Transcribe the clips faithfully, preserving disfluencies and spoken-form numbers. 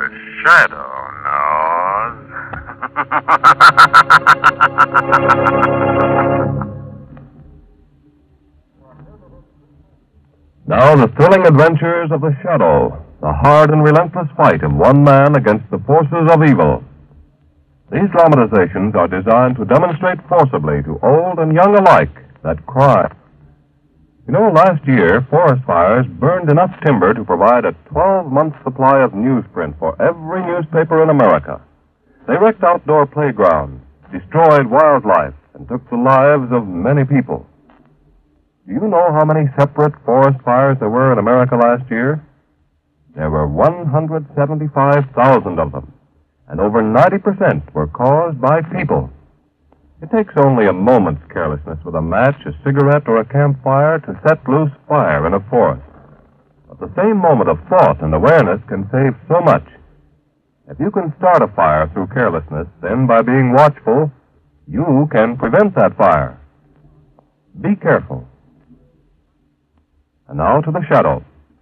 The shadow knows. Now the thrilling adventures of the Shadow, the hard and relentless fight of one man against the forces of evil. These dramatizations are designed to demonstrate forcibly to old and young alike that crime. You know, last year, forest fires burned enough timber to provide a twelve-month supply of newsprint for every newspaper in America. They wrecked outdoor playgrounds, destroyed wildlife, and took the lives of many people. Do you know how many separate forest fires there were in America last year? There were one hundred seventy-five thousand of them, and over ninety percent were caused by people. It takes only a moment's carelessness with a match, a cigarette, or a campfire to set loose fire in a forest. But the same moment of thought and awareness can save so much. If you can start a fire through carelessness, then by being watchful, you can prevent that fire. Be careful. And now to the Shadow.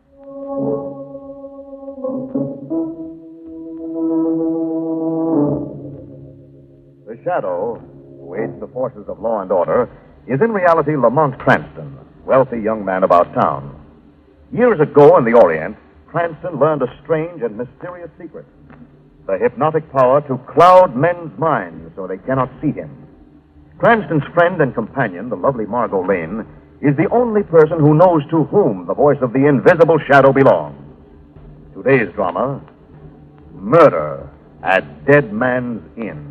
The Shadow, who aids the forces of law and order, is in reality Lamont Cranston, wealthy young man about town. Years ago in the Orient, Cranston learned a strange and mysterious secret: the hypnotic power to cloud men's minds so they cannot see him. Cranston's friend and companion, the lovely Margot Lane, is the only person who knows to whom the voice of the invisible Shadow belongs. Today's drama, Murder at Dead Man's Inn.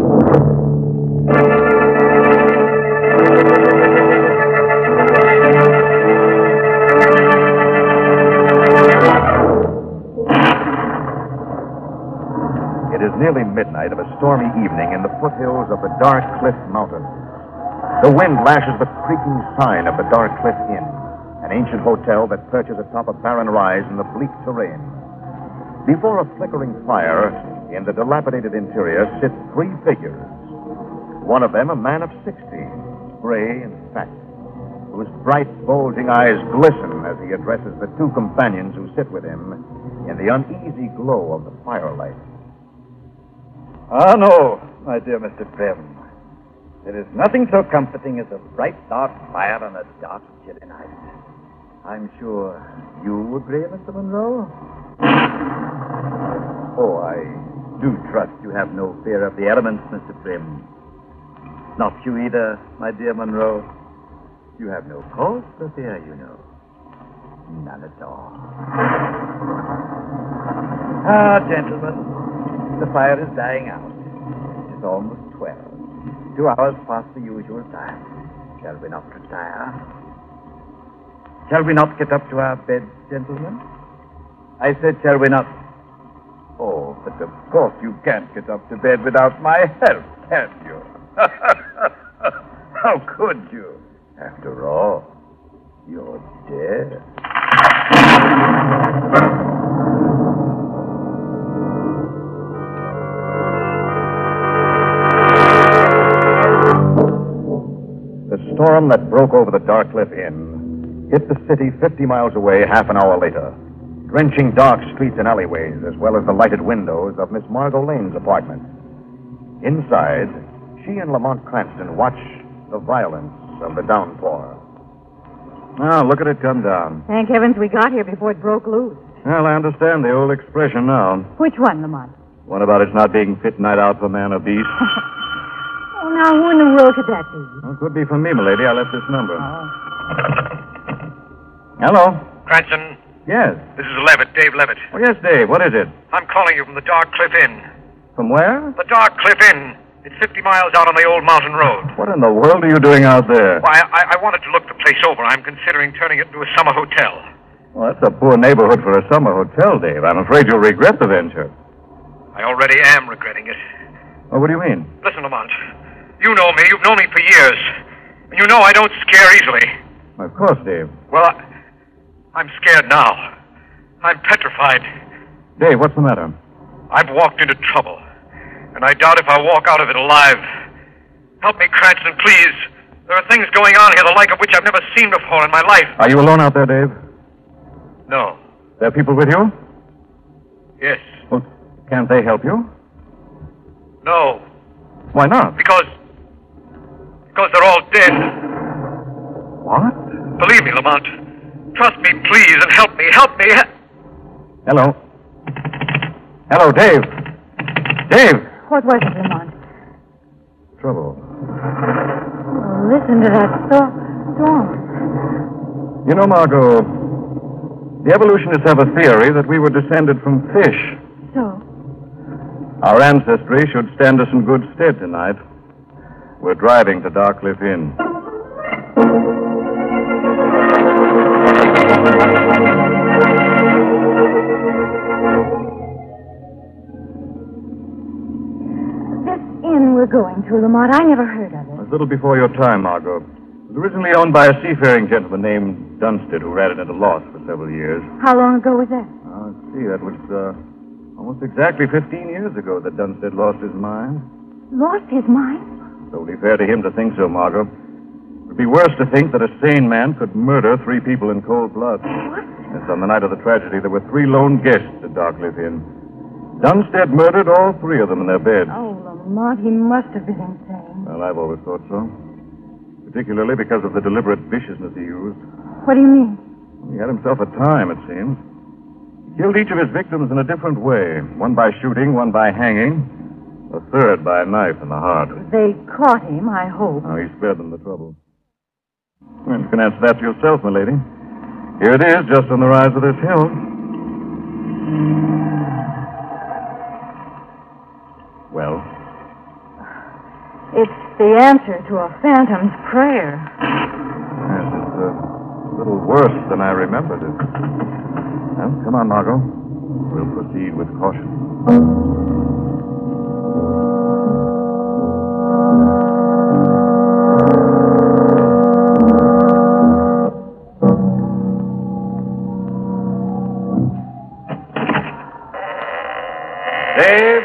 It is nearly midnight of a stormy evening in the foothills of the Dark Cliff Mountains. The wind lashes the creaking sign of the Dark Cliff Inn, an ancient hotel that perches atop a barren rise in the bleak terrain. Before a flickering fire in the dilapidated interior sit three figures. One of them a man of sixty, gray and fat, whose bright, bulging eyes glisten as he addresses the two companions who sit with him in the uneasy glow of the firelight. Ah, no, my dear Mister Prim. There is nothing so comforting as a bright, dark fire on a dark, chilly night. I'm sure you agree, Mister Monroe? Oh, I do trust you have no fear of the elements, Mister Prim. Not you either, my dear Monroe. You have no cause for fear, you know. None at all. Ah, gentlemen, the fire is dying out. It is almost twelve. Two hours past the usual time. Shall we not retire? Shall we not get up to our beds, gentlemen? I said, shall we not? Oh, but of course you can't get up to bed without my help, can you? How could you? After all, you're dead. The storm that broke over the Dark Cliff Inn hit the city fifty miles away half an hour later, drenching dark streets and alleyways as well as the lighted windows of Miss Margot Lane's apartment. Inside, she and Lamont Cranston watch the violence of the downpour. Now, look at it come down. Thank heavens we got here before it broke loose. Well, I understand the old expression now. Which one, Lamont? One about it's not being fit night out for man or beast. Oh, now, who in the world could that be? Well, it could be from me, milady. I left this number. Oh. Hello? Cranston, Yes. this is Levitt, Dave Levitt. Oh, yes, Dave. What is it? I'm calling you from the Dark Cliff Inn. From where? The Dark Cliff Inn. It's fifty miles out on the old mountain road. What in the world are you doing out there? Why, I, I wanted to look the place over. I'm considering turning it into a summer hotel. Well, that's a poor neighborhood for a summer hotel, Dave. I'm afraid you'll regret the venture. I already am regretting it. Oh, what do you mean? Listen, Lamont. You know me. You've known me for years. And you know I don't scare easily. Of course, Dave. Well, I, I'm scared now. I'm petrified. Dave, what's the matter? I've walked into trouble. And I doubt if I'll walk out of it alive. Help me, Cranston, please. There are things going on here the like of which I've never seen before in my life. Are you alone out there, Dave? No. There are people with you? Yes. Well, Can't they help you? No, Why not? because... because they're all dead. What? Believe me, Lamont. Trust me, please, and help me. Help me. Hello. Hello, Dave. Dave! What was it, Lamont? Trouble. Oh, listen to that sto- storm. You know, Margot, the evolutionists have a theory that we were descended from fish. So? Our ancestry should stand us in good stead tonight. We're driving to Darkcliff Inn. This inn we're going to, Lamont, I never heard of It it. was a little before your time, Margot. It was originally owned by a seafaring gentleman named Dunsted, who ran it at a loss for several years. How long ago was that? Oh, let's see, that was uh, almost exactly fifteen years ago that Dunsted lost his mind. Lost his mind? It's only fair to him to think so, Margot. It would be worse to think that a sane man could murder three people in cold blood. What? Yes, on the night of the tragedy, there were three lone guests at Darkcliff Inn. Dunsted murdered all three of them in their beds. Oh, Lamont, he must have been insane. Well, I've always thought so. Particularly because of the deliberate viciousness he used. What do you mean? He had himself a time, it seems. He killed each of his victims in a different way. One by shooting, one by hanging. A third by a knife in the heart. They caught him, I hope. Now, he spared them the trouble. Well, you can answer that for yourself, my lady. Here it is, just on the rise of this hill. Well? It's the answer to a phantom's prayer. Yes, it's uh, a little worse than I remembered it. Well, come on, Margot. We'll proceed with caution. Dave?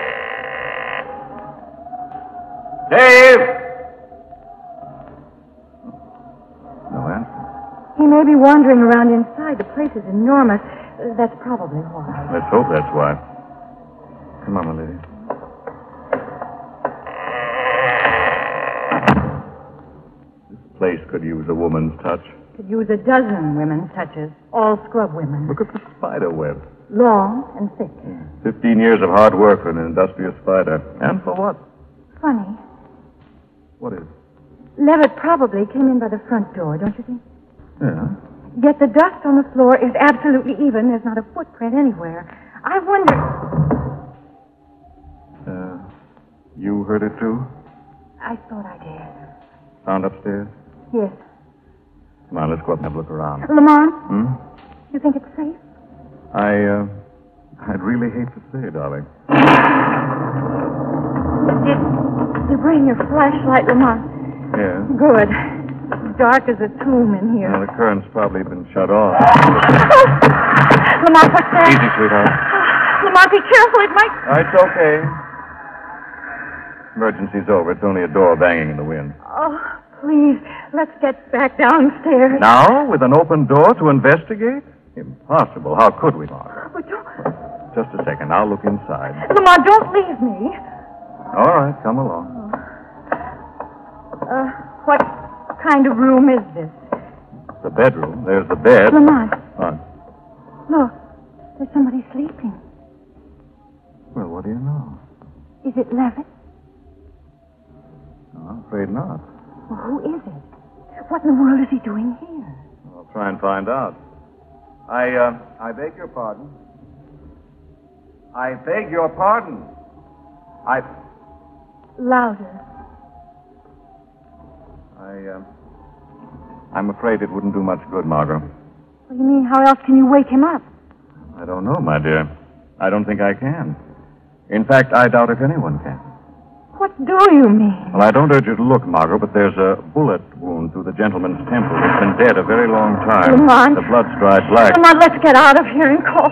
Dave? No answer. He may be wandering around inside. The place is enormous. Uh, That's probably why. Let's hope that's why. Come on, my lady. This place could use a woman's touch. Could use a dozen women's touches, all scrub women. Look at the spider web. Long and thick. Fifteen years of hard work for an industrious spider. And for what? Funny. What is? Levitt probably came in by the front door, don't you think? Yeah. Yet the dust on the floor is absolutely even. There's not a footprint anywhere. I wonder... Uh, you heard it too? I thought I did. Found upstairs? Yes. Come on, let's go up and have a look around. Lamont, Hmm? you think it's safe? I, uh, I'd really hate to say, darling. Did you bring your flashlight, Lamont? Yeah. Good. It's dark as a tomb in here. Well, the current's probably been shut off. Lamont, what's that? Easy, sweetheart. Lamont, be careful. It might... Oh, it's okay. Emergency's over. It's only a door banging in the wind. Oh, please, let's get back downstairs. Now, with an open door to investigate? Impossible. How could we, Margaret? But don't... Just a second. I'll look inside. Lamont, don't leave me. All right, come along. Uh, what kind of room is this? The bedroom. There's the bed. Lamont, What? look. There's somebody sleeping. Well, what do you know? Is it Levitt? No, I'm afraid not. Well, who is it? What in the world is he doing here? I'll try and find out. I, uh, I beg your pardon. I beg your pardon. I, Louder. I, uh, I'm afraid it wouldn't do much good, Margot. What do you mean? How else can you wake him up? I don't know, my dear. I don't think I can. In fact, I doubt if anyone can. What do you mean? Well, I don't urge you to look, Margot, but there's a bullet wound through the gentleman's temple. He's been dead a very long time. Lamont. The blood's dried black. Lamont, let's get out of here and call.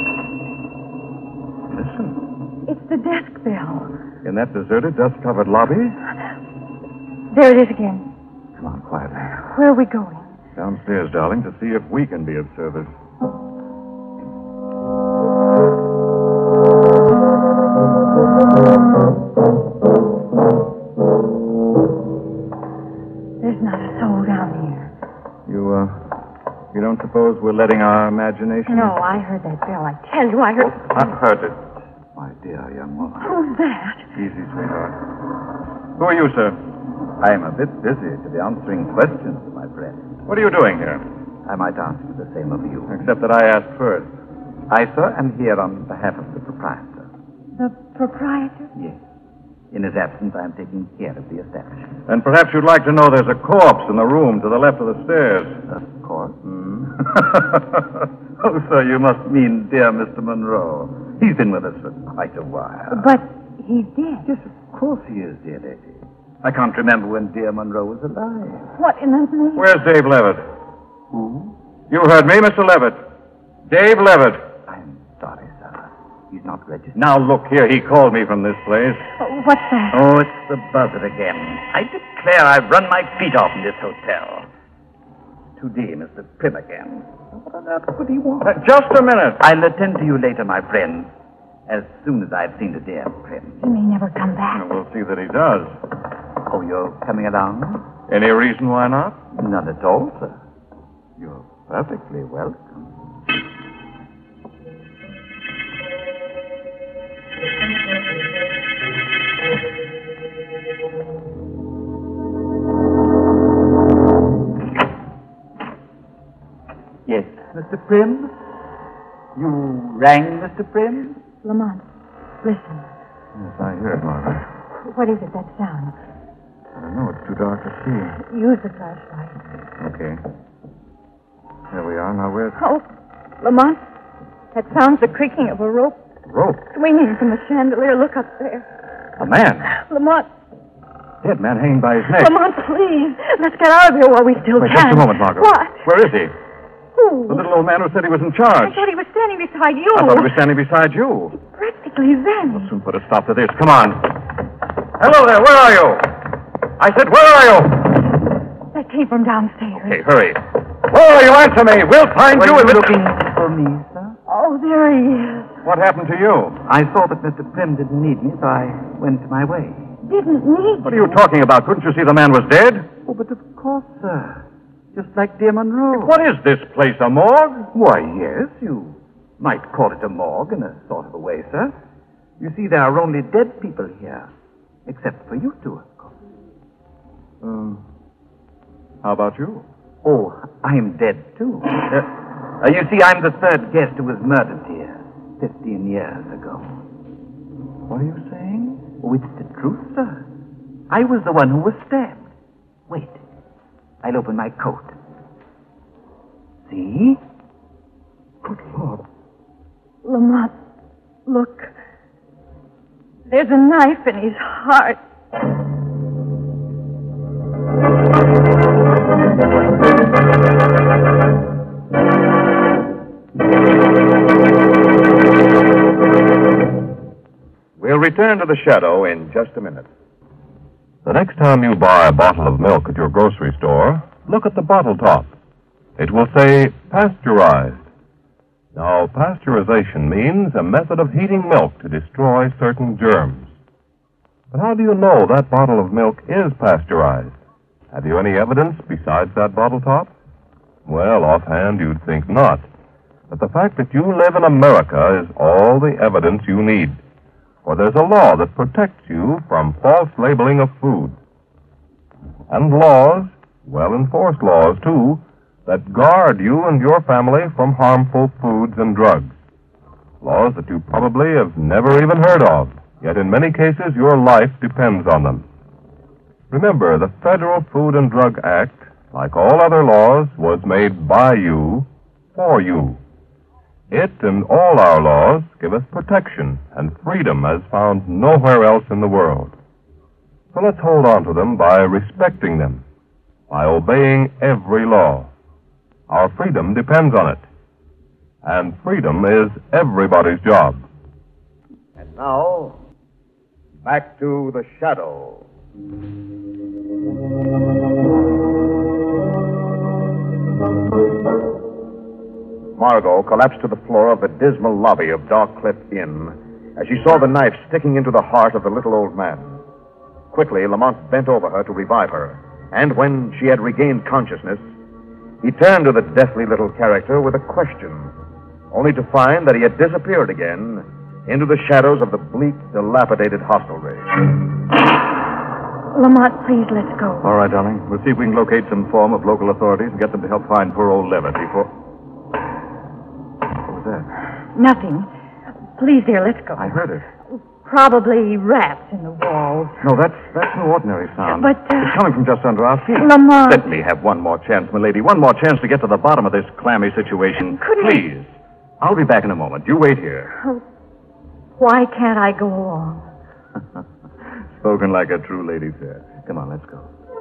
Listen. It's the desk bell. In that deserted, dust-covered lobby? There it is again. Come on, quietly. Where are we going? Downstairs, darling, to see if we can be of service. were letting our imagination... No, I heard that bell. I tell you, I heard... Oh, I've heard it. My dear young woman. Who's that? Easy, sweetheart. Who are you, sir? I am a bit busy to be answering questions, my friend. What are you doing here? I might ask you the same of you. Except that I asked first. I, sir, am here on behalf of the proprietor. The proprietor? Yes. In his absence, I am taking care of the establishment. And perhaps you'd like to know there's a corpse in the room to the left of the stairs. Of course. Mm. Oh, sir, you must mean dear Mister Monroe. He's been with us for quite a while. But he's dead. Yes, of course he is, dear lady. I can't remember when dear Monroe was alive. What in the name? Where's Dave Levitt? Who? You heard me, Mister Levitt. Dave Levitt. I'm sorry, sir. He's not registered. Now, look here. He called me from this place. Oh, what's that? Oh, it's the buzzer again. I declare I've run my feet off in this hotel. Today, Mister Prim again. What on earth could he want? Uh, just a minute. I'll attend to you later, my friend, as soon as I've seen the dear Prim. He may never come back. We'll see that he does. Oh, you're coming along? Any reason why not? None at all, sir. You're perfectly welcome. Yes, Mister Prim? You rang, Mister Prim? Lamont, listen. Yes, I hear it, Margaret. What is it, that sound? I don't know. It's too dark to see. Use the flashlight. Okay. There we are. Now, where's... Oh, Lamont, that sounds the creaking of a rope Rope. swinging from the chandelier. Look up there. A man. Lamont, Dead man hanging by his neck. Lamont, please. Let's get out of here while we still Wait, can. just a moment, Margaret. What? Where is he? Who? The little old man who said he was in I charge. thought he was standing beside you. I thought he was standing beside you. Practically then. We'll soon put a stop to this. Come on. Hello there. Where are you? I said, where are you? That came from downstairs. Okay, hurry. Where are you? Answer me. We'll find Were you. you in looking for me, sir? Oh, there he is. What happened to you? I saw that Mister Prim didn't need me, so I went my way. Didn't need What are you talking about? Couldn't you see the man was dead? Oh, but of course, sir. Just like dear Monroe. What is this place, a morgue? Why, yes, you might call it a morgue in a sort of a way, sir. You see, there are only dead people here. Except for you two, of course. Um, how about you? Oh, I'm dead, too. Uh, uh, you see, I'm the third guest who was murdered here fifteen years ago. What are you saying? Oh, it's the truth, sir. I was the one who was stabbed. Wait. I'll open my coat. See? Good Lord. Lamont, look. There's a knife in his heart. We'll return to the shadow in just a minute. The next time you buy a bottle of milk at your grocery store, look at the bottle top. It will say pasteurized. Now, pasteurization means a method of heating milk to destroy certain germs. But how do you know that bottle of milk is pasteurized? Have you any evidence besides that bottle top? Well, offhand, you'd think not. But the fact that you live in America is all the evidence you need. For there's a law that protects you from false labeling of food. And laws, well-enforced laws, too, that guard you and your family from harmful foods and drugs. Laws that you probably have never even heard of, yet in many cases your life depends on them. Remember, the Federal Food and Drug Act, like all other laws, was made by you, for you. It and all our laws give us protection and freedom as found nowhere else in the world. So let's hold on to them by respecting them, by obeying every law. Our freedom depends on it. And freedom is everybody's job. And now, back to the shadow. Margot collapsed to the floor of the dismal lobby of Darkcliff Inn as she saw the knife sticking into the heart of the little old man. Quickly, Lamont bent over her to revive her, and when she had regained consciousness, He turned to the deathly little character with a question, only to find that he had disappeared again into the shadows of the bleak, dilapidated hostelry. Lamont, please, let's go. All right, darling. We'll see if we can locate some form of local authorities and get them to help find poor old Levitt before... What was that? Nothing. Please, dear, let's go. I heard it. Probably rats in the walls. No, that's that's no ordinary sound. But, uh, It's coming from just under our feet. Lamont. Let me have one more chance, milady. One more chance to get to the bottom of this clammy situation. Couldn't I- Please. I'll be back in a moment. You wait here. Oh, why can't I go along? Spoken like a true lady, sir. Come on, let's go.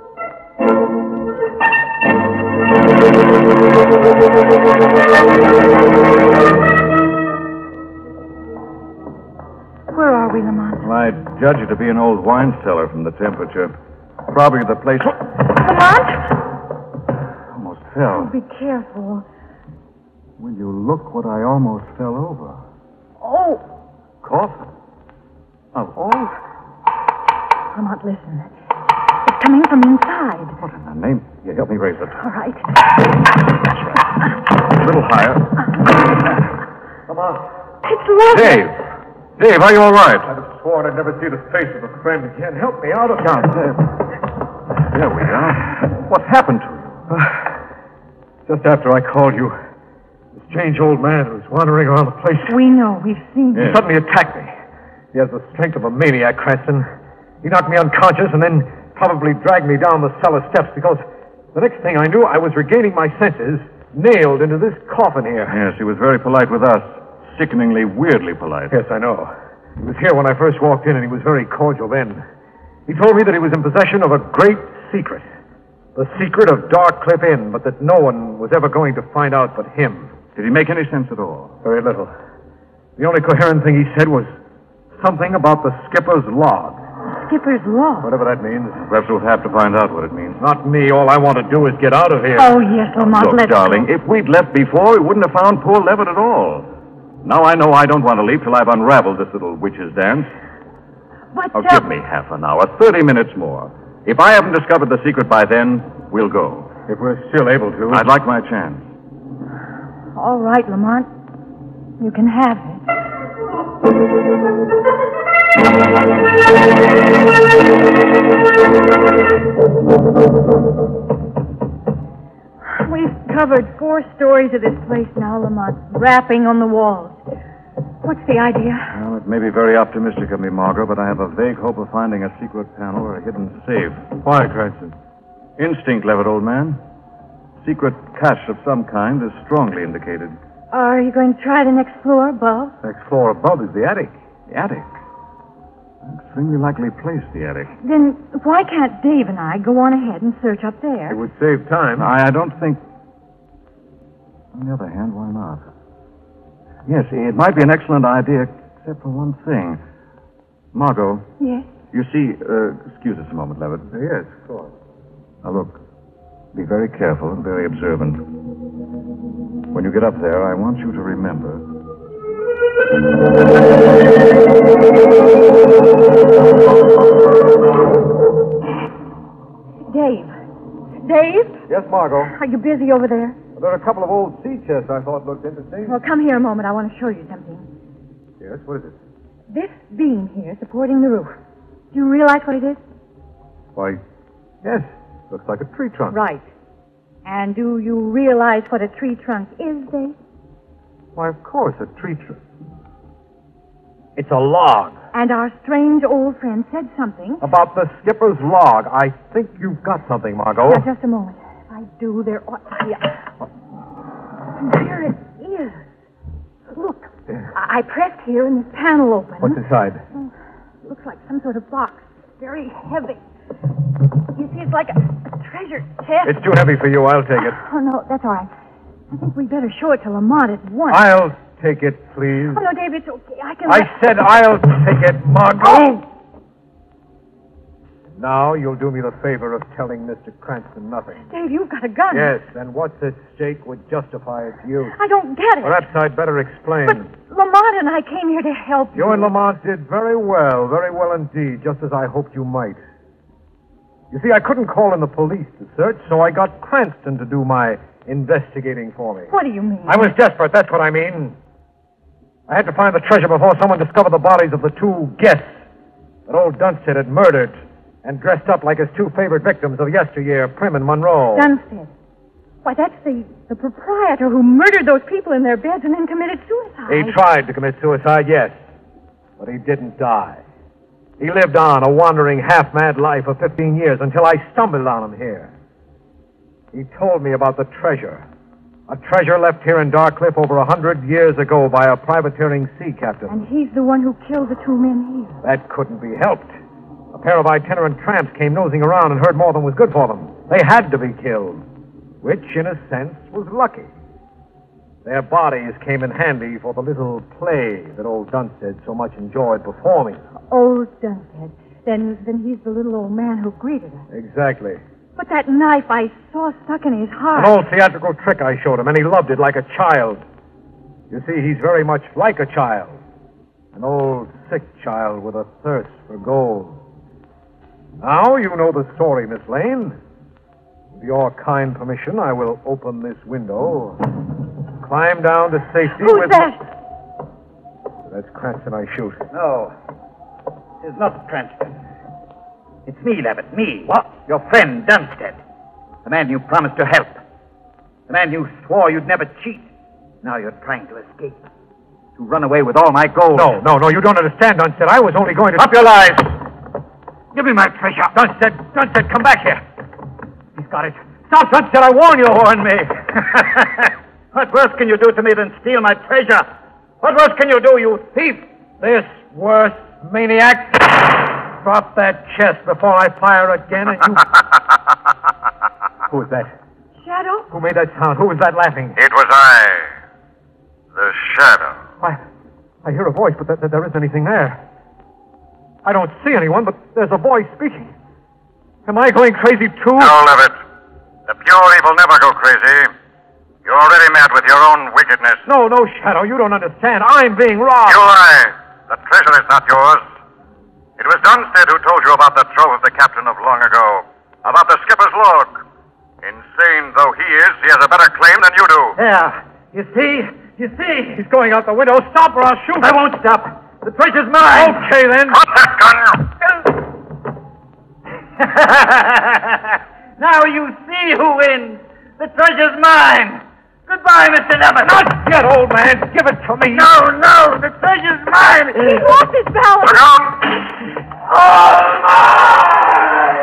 Where are we, Lamont? Well, I judge you to be an old wine cellar from the temperature. Probably the place... Lamont? Almost Oh, fell. be careful. Will you look what I almost fell over? Oh, Coffin? Of all... Lamont, listen. It's coming from inside. What in the name? Here, help me raise it. All right. That's right. A little higher. Come on. It's Levitt. Dave! Dave, are you all right? I'd have sworn I'd never see the face of a friend again. Help me out of Down there. There we are. What happened to you? Just after I called you, the strange old man who was wandering around the place We know. We've seen Yes. it. suddenly attacked me. He has the strength of a maniac, Cranston. He knocked me unconscious and then probably dragged me down the cellar steps because the next thing I knew, I was regaining my senses, nailed into this coffin here. Yes, he was very polite with us. Sickeningly, weirdly polite. Yes, I know. He was here when I first walked in, and he was very cordial then. He told me that he was in possession of a great secret. The secret of Dark Cliff Inn, but that no one was ever going to find out but him. Did he make any sense at all? Very little. The only coherent thing he said was something about the skipper's log. Skipper's log. Whatever that means. Perhaps we'll have to find out what it means. Not me. All I want to do is get out of here. Oh, yes, Lamont, Look, let's darling, go. if we'd left before, we wouldn't have found poor Levitt at all. Now I know I don't want to leave till I've unraveled this little witch's dance. But, Oh, uh, give me half an hour, thirty minutes more. If I haven't discovered the secret by then, we'll go. If we're still able to. I'd like my chance. all right, Lamont. You can have it. We've covered four stories of this place now, Lamont. Rapping on the walls. What's the idea? Well, it may be very optimistic of me, Margot, but I have a vague hope of finding a secret panel or a hidden safe. Why, Cranston? Instinct, Levitt, old man. Secret cache of some kind is strongly indicated. Are you going to try the next floor above? Next floor above is the attic. The attic. Extremely likely place, the attic. Then why can't Dave and I go on ahead and search up there? It would save time. I, I don't think... On the other hand, why not? Yes, it might be an excellent idea, except for one thing. Margot, Yes. you see... Uh, excuse us a moment, Levitt. Yes, of course. Now, look. Be very careful and very observant. When you get up there, I want you to remember... Dave. Dave? Yes, Margot. Are you busy over there? There are a couple of old sea chests I thought looked interesting. Well, come here a moment. I want to show you something. Yes, what is it? This beam here supporting the roof. Do you realize what it is? Why, yes. Looks like a tree trunk. Right. And do you realize what a tree trunk is, Dave? Why, of course, a tree trunk. It's a log. And our strange old friend said something. About the skipper's log. I think you've got something, Margot. Now, just a moment. If I do, there ought to be a... There it is. Look. I, I pressed here and this panel opened. What's inside? Oh, looks like some sort of box. Very heavy. You see, it's like a, a treasure chest. It's too heavy for you. I'll take it. Oh, no, that's all right. I think we'd better show it to Lamont at once. I'll take it, please. Oh, no, Dave, it's okay. I can... I said I'll take it, Margot. Now you'll do me the favor of telling Mister Cranston nothing. Dave, you've got a gun. Yes, and what's at stake would justify its use. I don't get it. Perhaps I'd better explain. But Lamont and I came here to help you. You and Lamont did very well, very well indeed, just as I hoped you might. You see, I couldn't call in the police to search, so I got Cranston to do my investigating for me. What do you mean? I was desperate, that's what I mean. I had to find the treasure before someone discovered the bodies of the two guests that old Dunstead had murdered and dressed up like his two favorite victims of yesteryear, Prim and Monroe. Dunstead. Why, that's the, the proprietor who murdered those people in their beds and then committed suicide. He tried to commit suicide, yes, but he didn't die. He lived on a wandering, half-mad life for fifteen years until I stumbled on him here. He told me about the treasure. A treasure left here in Darkcliff over a hundred years ago by a privateering sea captain. And he's the one who killed the two men here. That couldn't be helped. A pair of itinerant tramps came nosing around and heard more than was good for them. They had to be killed, which, in a sense, was lucky. Their bodies came in handy for the little play that old Dunstead so much enjoyed performing. Old Dunstead. Then, then he's the little old man who greeted us. Exactly. But that knife I saw stuck in his heart. An old theatrical trick I showed him, and he loved it like a child. You see, he's very much like a child. An old, sick child with a thirst for gold. Now you know the story, Miss Lane. With your kind permission, I will open this window, climb down to safety Who's with... that? That's Cranston I shoot. No. It's not Cranston. It's me, Levitt, me. What? Your friend, Dunstead. The man you promised to help. The man you swore you'd never cheat. Now you're trying to escape. To run away with all my gold. No, no, no, you don't understand, Dunstead. I was only going to... Stop your lies! Give me my treasure. Dunstead, Dunstead, come back here. He's got it. Stop, Dunstead, I warn you. Warn me. What worse can you do to me than steal my treasure? What worse can you do, you thief? This worse maniac. Drop that chest before I fire again, and you... Who is that? Shadow? Who made that sound? Who was that laughing? It was I, the Shadow. I, I hear a voice, but th- th- there isn't anything there. I don't see anyone, but there's a voice speaking. Am I going crazy, too? No, Levitt. The pure evil never go crazy. You're already mad with your own wickedness. No, no, Shadow, you don't understand. I'm being robbed. You lie. The treasure is not yours. It was Dunstead who told you about the trove of the captain of long ago. About the skipper's log. Insane though he is, he has a better claim than you do. Yeah. You see? You see? He's going out the window. Stop or I'll shoot. I won't stop. The treasure's mine. Okay, then. Drop that gun. Now you see who wins. The treasure's mine. Goodbye, Mister Levitt. Not yet, old man. Give it to me. No, no. The treasure's mine. He lost his balance. Look out! All mine!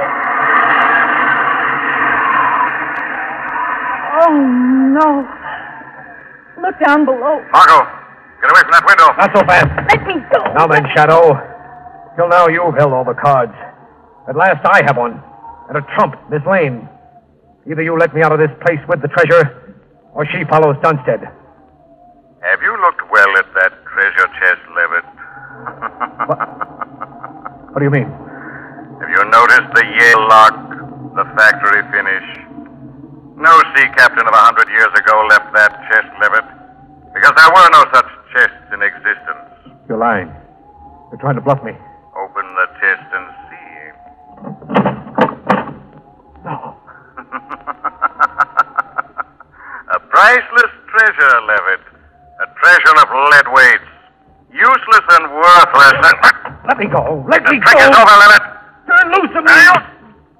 Oh, no. Look down below. Margot, get away from that window. Not so fast. Let me go. Now then, Shadow. Till now, you've held all the cards. At last, I have one. And a trump, Miss Lane. Either you let me out of this place with the treasure, or she follows Dunstead. Have you looked well at that treasure chest, Levitt? What? What do you mean? Have you noticed the Yale lock, the factory finish? No sea captain of a hundred years ago left that chest, Levitt, because there were no such chests in existence. You're lying. You're trying to bluff me. Open the chest and see. No. A priceless treasure, Levitt. A treasure of lead weights. Useless and worthless. Let me go. Let The me trick go. is over, Levitt. Turn loose of me. Now you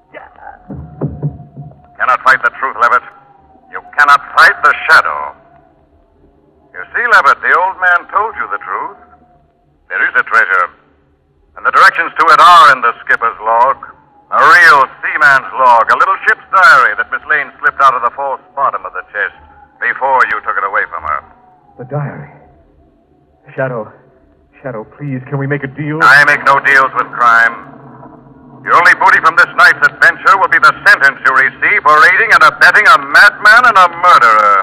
cannot fight the truth, Levitt. You cannot fight the shadow. You see, Levitt, the old man told you the truth. There is a treasure. And the directions to it are in the skipper's log. A real seaman's log. A little ship's diary that Miss Lane slipped out of the false bottom of the chest before you took it away from her. The diary. Shadow. Shadow, please, can we make a deal? I make no deals with crime. Your only booty from this night's adventure will be the sentence you receive for aiding and abetting a madman and a murderer.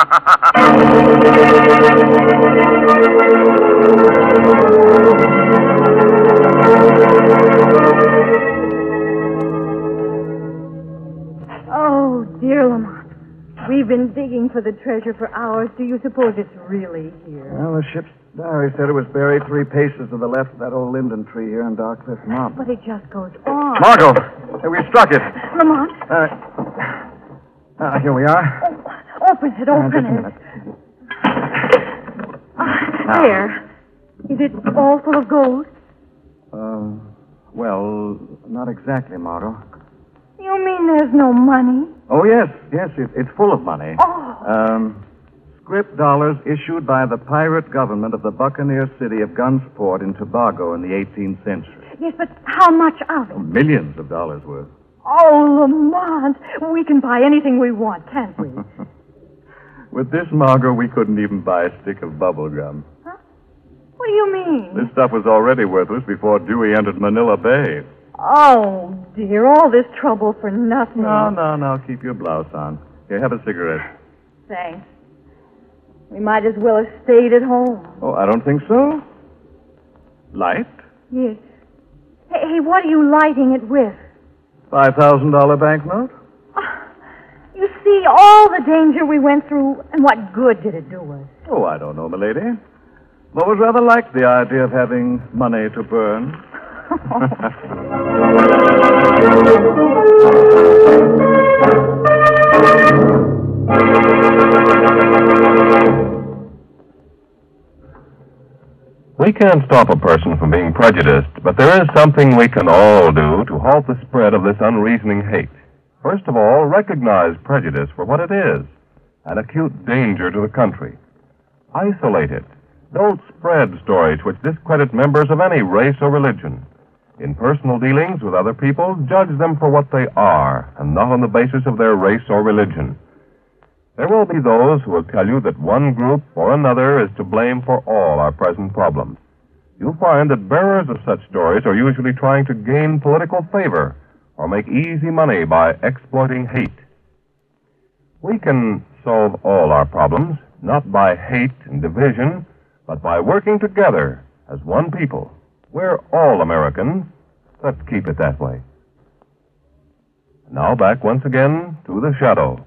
Oh, dear Lamont. We've been digging for the treasure for hours. Do you suppose it's really here? Well, the ship's diary said it was buried three paces to the left of that old linden tree here in Darkcliff Mountain. But it just goes on. Margot, we struck it. Lamont. Uh, uh, here we are. Oh, Open it, Uh, open just a it. minute. Ah, there. Is it all full of gold? Uh, well, not exactly, Margot. You mean there's no money? Oh, yes, yes, it, it's full of money. Oh. Um, scrip dollars issued by the pirate government of the buccaneer city of Gunsport in Tobago in the eighteenth century. Yes, but how much of it? Millions of dollars worth. Oh, Lamont, we can buy anything we want, can't we? With this, Margot, we couldn't even buy a stick of bubble gum. Huh? What do you mean? This stuff was already worthless before Dewey entered Manila Bay. Oh, dear, all this trouble for nothing. No, no, no. Keep your blouse on. Here, have a cigarette. Thanks. We might as well have stayed at home. Oh, I don't think so. Light? Yes. Hey, hey, what are you lighting it with? Five thousand dollar banknote? Ah, you see all the danger we went through, and what good did it do us? Oh, I don't know, milady. But was rather liked the idea of having money to burn. We can't stop a person from being prejudiced, but there is something we can all do to halt the spread of this unreasoning hate. First of all, recognize prejudice for what it is, an acute danger to the country. Isolate it. Don't spread stories which discredit members of any race or religion. In personal dealings with other people, judge them for what they are, and not on the basis of their race or religion. There will be those who will tell you that one group or another is to blame for all our present problems. You'll find that bearers of such stories are usually trying to gain political favor or make easy money by exploiting hate. We can solve all our problems, not by hate and division, but by working together as one people. We're all Americans. Let's keep it that way. Now back once again to the shadow.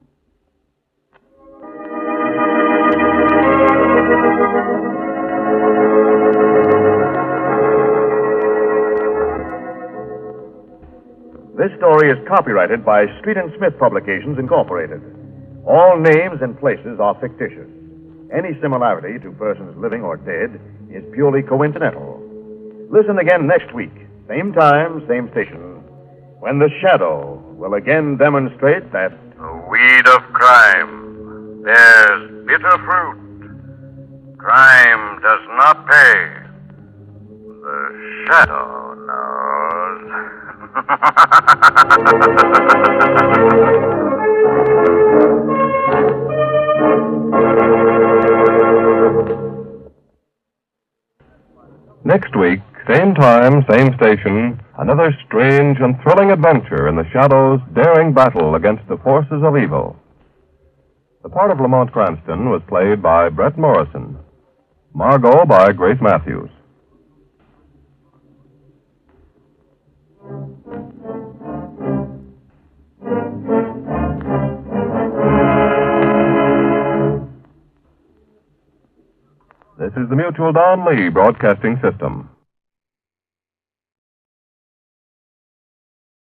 This story is copyrighted by Street and Smith Publications, Incorporated. All names and places are fictitious. Any similarity to persons living or dead is purely coincidental. Listen again next week, same time, same station, when The Shadow will again demonstrate that The weed of crime bears bitter fruit. Crime does not pay. The shadow knows. Next week, same time, same station, another strange and thrilling adventure in the Shadow's daring battle against the forces of evil. The part of Lamont Cranston was played by Brett Morrison. Margot by Grace Matthews. This is the Mutual Don Lee Broadcasting System.